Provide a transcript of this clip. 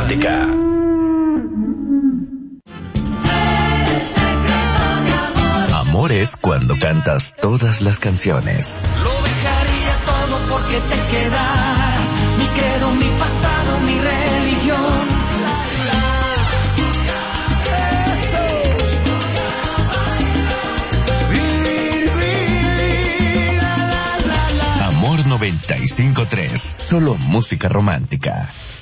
romántica. Amor es cuando cantas todas las canciones. Lo dejaría todo porque te quedaras. Mi credo, mi pasado, mi religión. Amor 95.3, solo música romántica.